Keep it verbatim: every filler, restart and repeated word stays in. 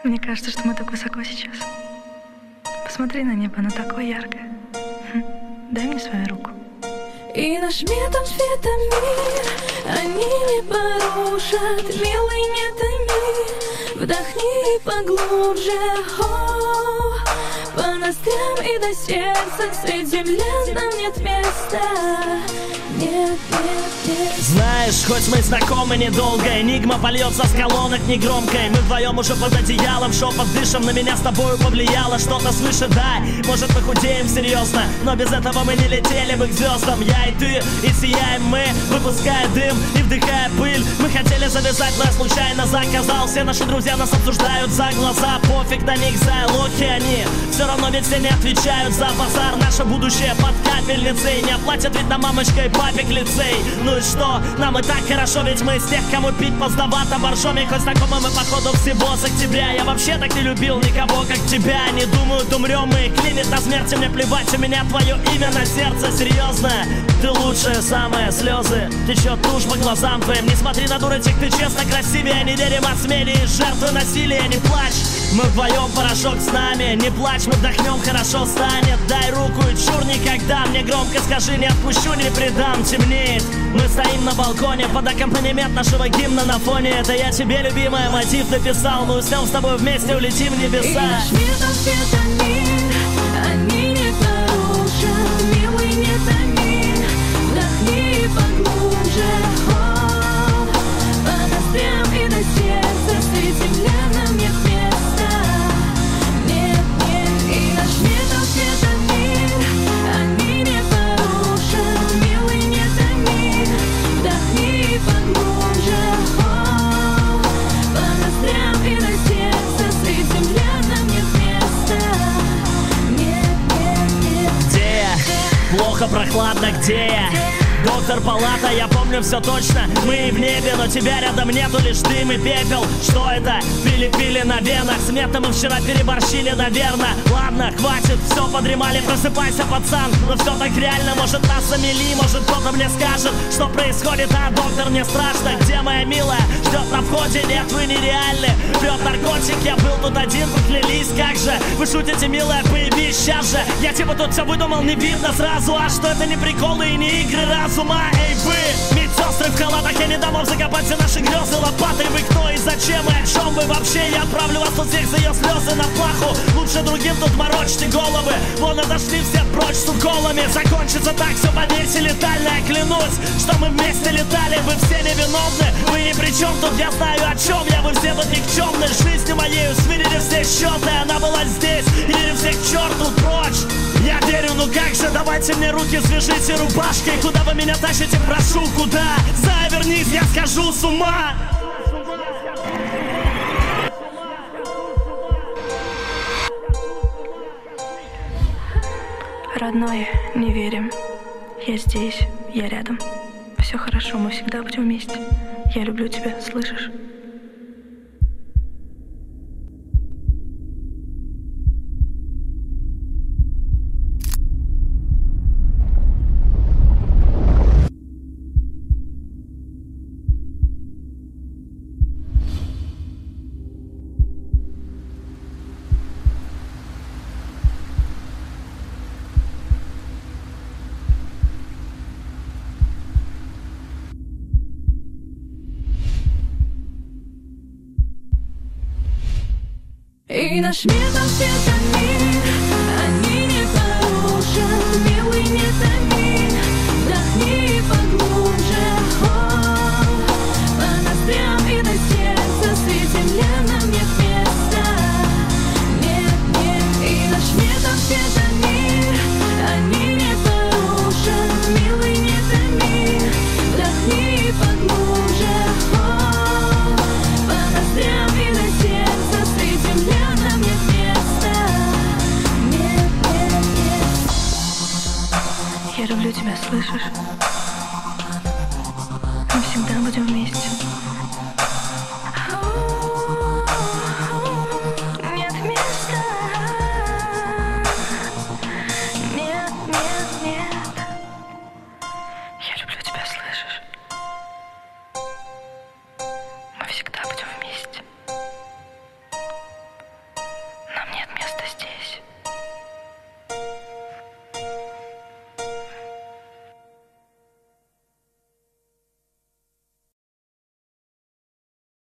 Мне кажется, что мы так высоко сейчас. Посмотри на небо, оно такое яркое. Хм. Дай мне свою руку. И наш метамфетамин они не порушат, милый, не томи, вдохни поглубже, о, по ноздрям и до сердца, средь земли нам нет места. Нет, нет, нет. Знаешь, хоть мы знакомы недолго, энигма польется с колонок негромкой. Мы вдвоем уже под одеялом, шепот дышим, на меня с тобою повлияло что-то свыше, да. Может, мы худеем серьезно, но без этого мы не летели бы к звездам. Я и ты, и сияем мы, выпуская дым и вдыхая пыль. Мы хотели завязать, но я случайно заказал. Все наши друзья нас обсуждают за глаза, пофиг на них, за лохи они. Все равно ведь все не отвечают за базар. Наше будущее под капельницей, не оплатят ведь нам мамочка и папик лицей. Ну и что, нам и так хорошо, ведь мы из тех, кому пить поздновато боржоми. Хоть знакомы мы походу всего с октября. Я вообще так не любил никого, как тебя. Не думают, умрем мы, клинит на смерти. Мне плевать, у меня твое имя на сердце. Серьезно, ты лучшая, самые слезы течет тушь по глазам твоим. Не смотри на дурочек, ты честно красивее. Не верим от смели и жертвы насилия. Не плачь, мы вдвоем, порошок с нами. Не плачь, мы вдохнем, хорошо станет. Дай руку и чур никогда. Мне громко скажи, не отпущу, не предам. Темнеет, мы стоим на балконе под аккомпанемент нашего гимна на фоне. Это я тебе, любимая, мотив написал. Мы уснем с тобой вместе, улетим в небеса. И наш метамфетамин они не порушат, милый, не томи, вдохни поглубже, о, по ноздрям и до сердца, средь земли нам нет места. Нет, нет, и наш метамфетамин они не порушат, милый, не томи, вдохни поглубже, о, по ноздрям и до сердца, средь земли нам нет места. Нет, нет, нет. Где я? Плохо, прохладно, где я? Доктор, палата, я помню все точно. Мы в небе, но тебя рядом нету, лишь дым и пепел. Что это? Пили-пили на венах. С метом мы вчера переборщили, наверное. Ладно, хватит, все, подремали. Просыпайся, пацан, но все так реально. Может, нас замели, может, кто-то мне скажет, что происходит, а доктор, мне страшно. Где моя милая? Ждет на входе, нет, вы нереальны. Пьет наркотик, я был тут один, поклялись, как же. Вы шутите, милая, появись сейчас же. Я типа тут все выдумал, не видно сразу. А что это не приколы и не игры разума? Эй, вы, медсестры в халатах, я не дам вам закопать все наши грезы лопатой. Вы кто и зачем и о чем вы вообще? Я отправлю вас тут всех за ее слезы на плаху. Лучше другим тут морочьте головы. Вон отошли все прочь с уколами. Закончится так, все поверьте, летально. Я клянусь, что мы вместе летали. Вы все невиновны, вы ни при чем тут. Я знаю о чем я, вы все тут никчемны. Жизнью моею сверили все счеты. Она была здесь, или всех к черту прочь. Я верю, ну как же, давайте мне руки свяжите рубашкой. Куда вы меня тащите, прошу, куда? Завернись, я схожу с ума. Родной, не верим. Я здесь, я рядом. Все хорошо, мы всегда будем вместе. Я люблю тебя, слышишь? И наш метамфетамин они не порушат, милый, не томи, вдохни поглубже, о, по ноздрям и до сердца, средь земли нам нет места. Нет, нет, и наш метамфетамин они не порушат, милый, не томи, вдохни поглубже, о, по ноздрям и до сердца, средь земли нам нет места. Нет, нет, нет. Я люблю тебя, слышишь? Мы всегда будем вместе. Нет места. Нет, нет, нет. Я люблю тебя, слышишь? Мы всегда будем вместе.